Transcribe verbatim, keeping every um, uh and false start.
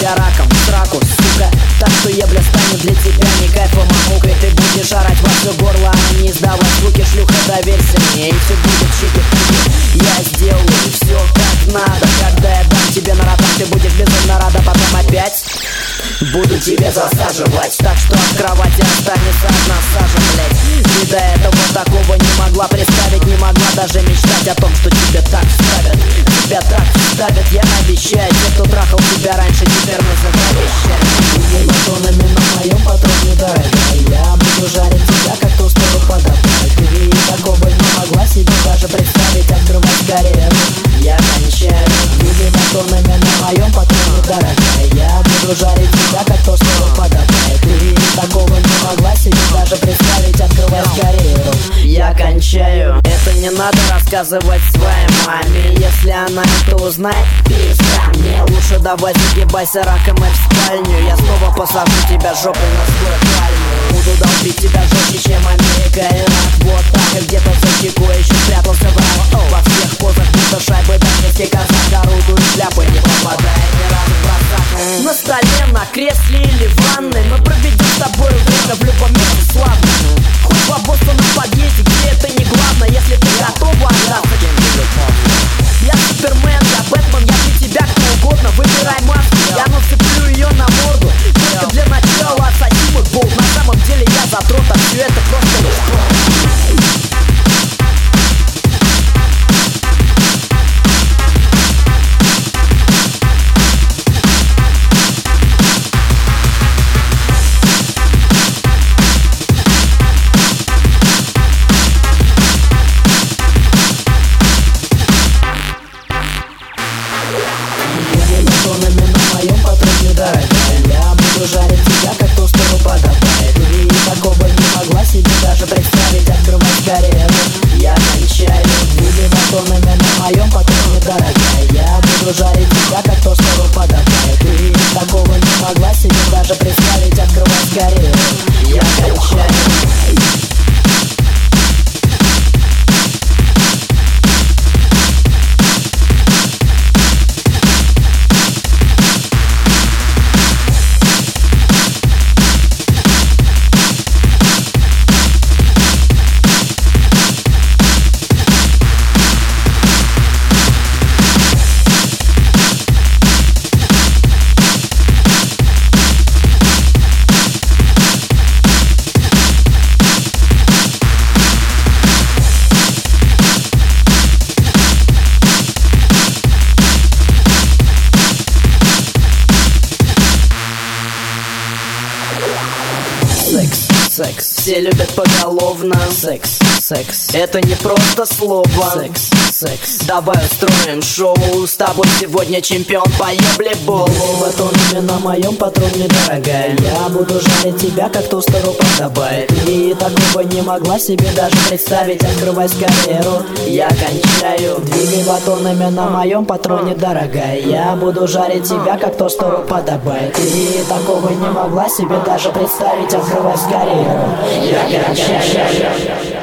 тебя раком в сраку, сука. Так что ебля станет для тебя не кайфом, а мукой. Ты будешь орать во все горло, а не издавать звуки. Шлюха, доверься мне, и все будет чики-пуки. Я сделаю все как надо. Когда я дам тебе на ротам, ты будешь безумно рада. Потом опять буду тебе засаживать, так что от кровати останется одна сажа, блять. Ты до этого такого не могла представить, не могла даже мечтать о том, что тебе так вставят. Тебя так вставят, я обещаю. Те, кто трахал тебя раньше, теперь называй вещами. Батонами на моем патроне, дорогая. Я буду жарить тебя, как тостовый подобает. Ты такого не могла себе даже представить. Открывай скорее, я кончаю. Двигай батонами на моем патроне, дорогая. Я буду жарить тебя, как тостовый подобает. Ты такого не могла себе даже представить. Открывай скорее, я кончаю. Это не надо рассказывать своей маме. Если она это узнает, пизда. Мне лучше давай загибайся раком и в спальню. Я снова посажу тебя жопой на свою пальму. Буду долбить тебя жестче, чем Америка и Ирак. Вот так, и где-то за щеку еще спрятался враг. Во всех позах будто шайбы, да низкий казак. Орудую шляпы, не попадая ни разу в просак. На столе, на кресле или в ванной мы проведем с тобой время в любом месте славно. Хоть в обоссанном подъезде, где это не главное. Если ты готова отдаться, я Супермен, я Бэтмен, я для тебя кто угодно. Выбирай маску, я нацеплю ее на морду. Только для начала отсоси мой болт. На самом деле я задрот, а все это просто легко. Дорогая, я буду жарить тебя, как тостовый подобает. Ты такого не могла себе даже представить. Открывай скорее, я кончаю. Двигай батонами на моем патроне, дорогая. Я буду жарить тебя, как тостовый подобает. Ты такого не могла себе даже представить. Открывай скорее, я кончаю. Секс, секс, все любят поголовно. Секс, секс, это не просто слово. Секс, секс, давай устроим шоу. С тобой сегодня чемпион по еблеболу. Батонами на моем патроне, дорогая. Я буду жарить тебя, как тостовый подобает. И такого не могла себе даже представить. Открывай скорее рот, я кончаю. Двигай батонами на моем патроне, дорогая. Я буду жарить тебя, как тостовый подобает. И такого не могла себе даже представить. Открывай скорее рот, я кончаю.